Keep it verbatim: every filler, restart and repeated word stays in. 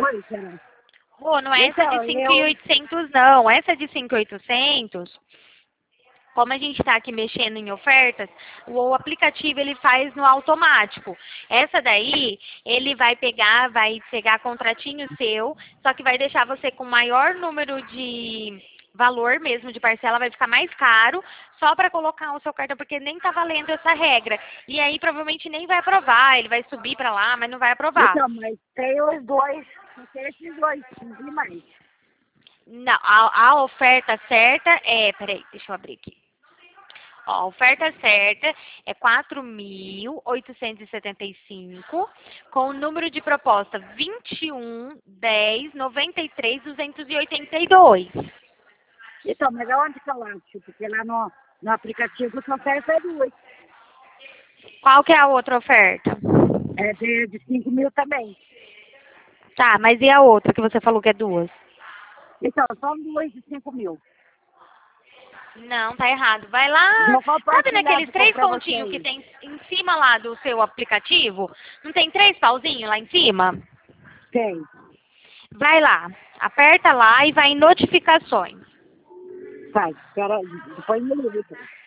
Oi, será? Rô, não é essa Então, de cinco mil e eu... oitocentos não. Essa de cinco mil e oitocentos, como a gente está aqui mexendo em ofertas, o aplicativo ele faz no automático. Essa daí, ele vai pegar, vai pegar contratinho seu, só que vai deixar você com maior número de valor mesmo de parcela, vai ficar mais caro, só para colocar o seu cartão, porque nem tá valendo essa regra. E aí provavelmente nem vai aprovar, ele vai subir para lá, mas não vai aprovar. Então, mas tem os dois, tem esses dois, e mais. Não, a, a oferta certa é, peraí, deixa eu abrir aqui. Ó, a oferta certa é quatro mil oitocentos e setenta e cinco, com o número de proposta vinte e um, dez, noventa e três, duzentos e oitenta e dois. Então, mas aonde que eu acho? Porque lá no, no aplicativo só oferta é duas. Qual que é a outra oferta? É de, de cinco mil também. Tá, mas e a outra que você falou que é duas? Então, são duas de cinco mil. Não, tá errado. Vai lá, Vou sabe compartilhar naqueles três para você pontinhos que aí. tem em cima lá do seu aplicativo? Não tem três pauzinhos lá em cima? Tem. Vai lá, aperta lá e vai em notificações. Faz. Espera aí. Depois me liga.